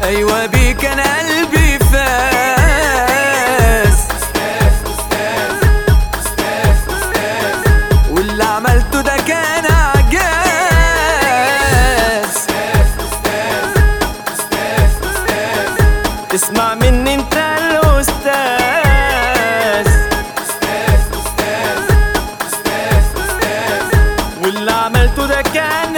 ايوه بيك انا قلبي فاس. واللي عملته ده كان اعجاز. اسمع مني انت الاستاذ، واللي عملته ده كان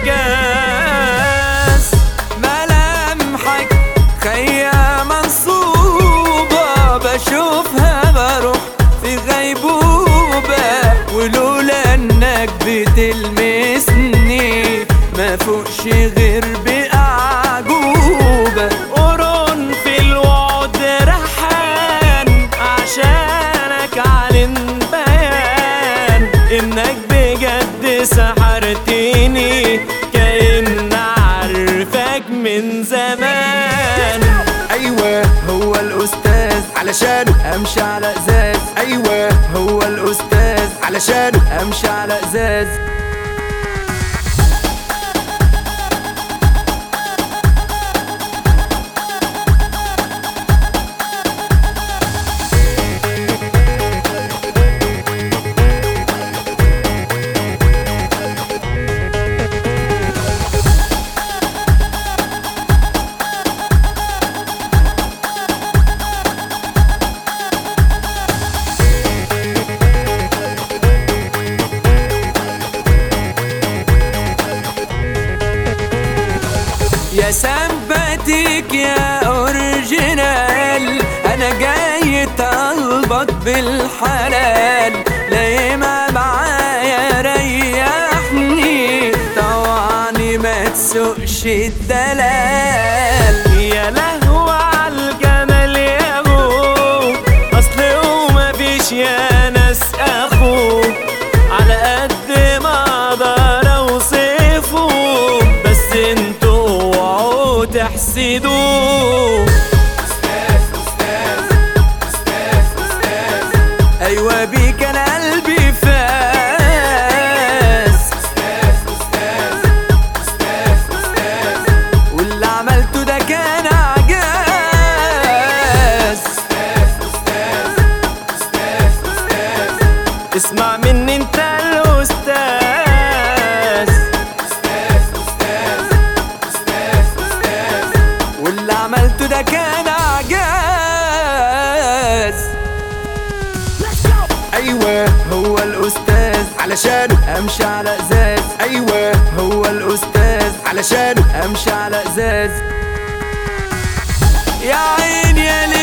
اعجاز. ملامحك خيا منصوبة، بشوفها بروح في غيبوبة، ولولا انك بتلمسني ما فوقش غير بأعجوبة. قرن في الوعد ريحان، عشانك علن بيان انك بجد سحرتني، كأن عارفك من زمان. ايوه هو الاستاذ علشانه امشي على ازاز. ايوه هو الاستاذ علشانه امشي على ازاز. يا سمباتيك يا اورجينال، انا جاي طالبك بالحلال. لايمة معايا ريحني، طوعني ما تسوقش الدلال. يا لهوي عالجمال يا هو، اصل هو مفيش يا ناس اخو، على قد ما اقدر اوصفه، بس انتوا تحسدوه. ايوه بيك انا قلبي فاس. واللي عملته ده كان اعجاز. اسمع مني انت الاستاذ، واللي عملته ده كان اعجاز. ايوه هو الاستاذ علشانه امشي على ازاز. ايوه هو الاستاذ علشانه امشي على ازاز. يا عيني يا